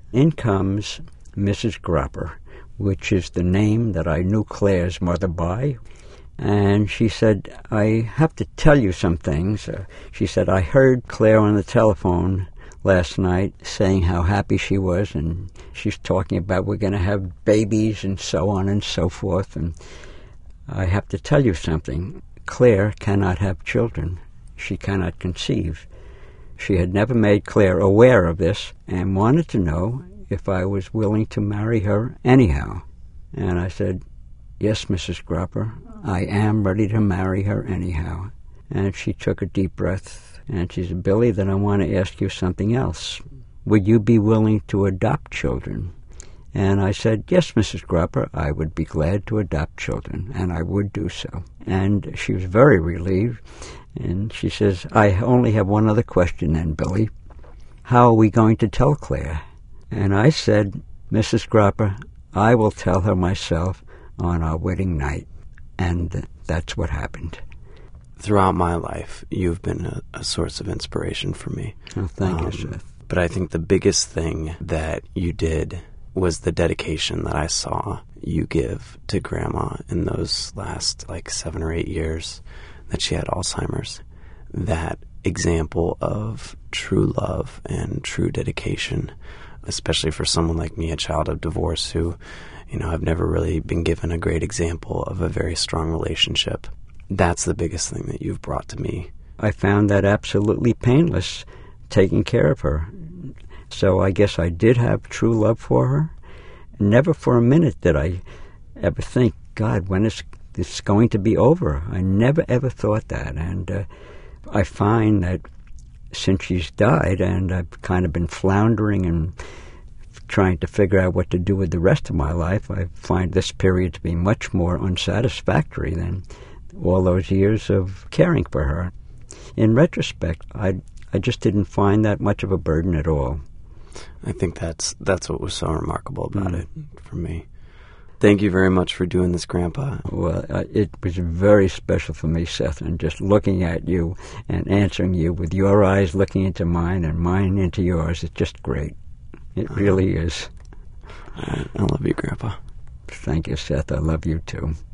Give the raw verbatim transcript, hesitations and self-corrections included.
In comes Missus Gropper, which is the name that I knew Claire's mother by. And she said, I have to tell you some things. Uh, she said, I heard Claire on the telephone last night saying how happy she was, and she's talking about we're going to have babies and so on and so forth. And I have to tell you something. Claire cannot have children. She cannot conceive. She had never made Claire aware of this and wanted to know if I was willing to marry her anyhow. And I said, yes, Missus Gropper, I am ready to marry her anyhow. And she took a deep breath, and she said, Billy, then I want to ask you something else. Would you be willing to adopt children? And I said, yes, Missus Gropper, I would be glad to adopt children, and I would do so. And she was very relieved, and she says, I only have one other question then, Billy. How are we going to tell Claire? And I said, Missus Gropper, I will tell her myself on our wedding night. And that's what happened. Throughout my life, you've been a, a source of inspiration for me. Oh, thank um, you, Seth. But I think the biggest thing that you did was the dedication that I saw you give to Grandma in those last, like, seven or eight years that she had Alzheimer's. That example of true love and true dedication, especially for someone like me, a child of divorce who, you know, I've never really been given a great example of a very strong relationship. That's the biggest thing that you've brought to me. I found that absolutely painless, taking care of her. So I guess I did have true love for her. Never for a minute did I ever think, God, when is this going to be over? I never, ever thought that. And uh, I find that since she's died, and I've kind of been floundering and trying to figure out what to do with the rest of my life, I find this period to be much more unsatisfactory than all those years of caring for her. In retrospect, I I just didn't find that much of a burden at all. I think that's that's what was so remarkable about Mm. it for me. Thank you very much for doing this, Grandpa. Well, uh, it was very special for me, Seth, and just looking at you and answering you with your eyes looking into mine and mine into yours, it's just great. It really is. I, I love you, Grandpa. Thank you, Seth. I love you, too.